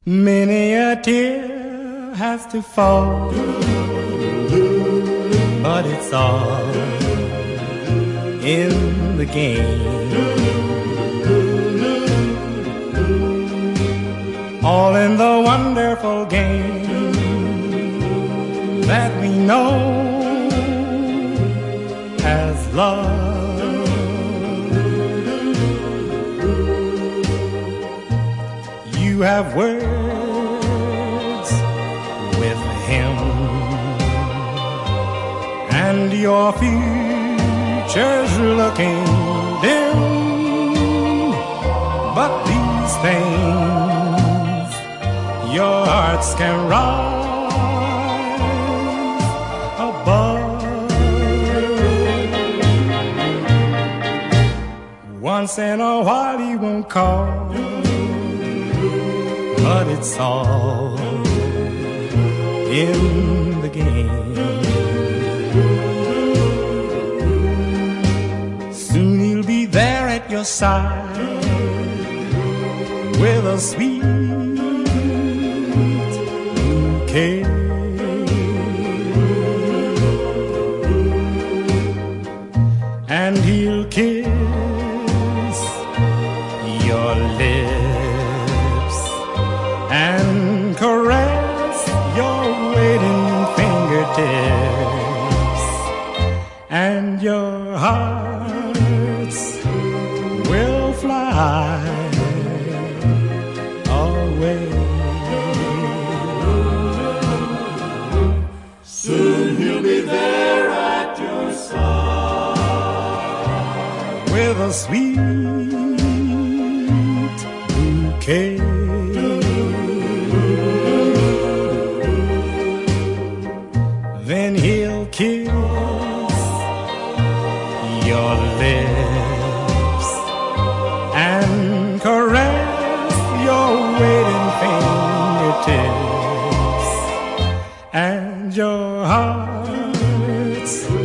Many a tear has to fall, but it's all in the game. All in the wonderful game that we know as love. You have words with him, and your future's looking dim. But these things your hearts can rise above. Once in a while he won't call, but it's all in the game. Soon he'll be there at your side with a sweet bouquet. And he'll kiss your lips and caress your waiting fingertips, and your hearts will fly away. Soon he'll be there at your side with a sweet bouquet. Then he'll kiss your lips and caress your waiting fingertips, and your hearts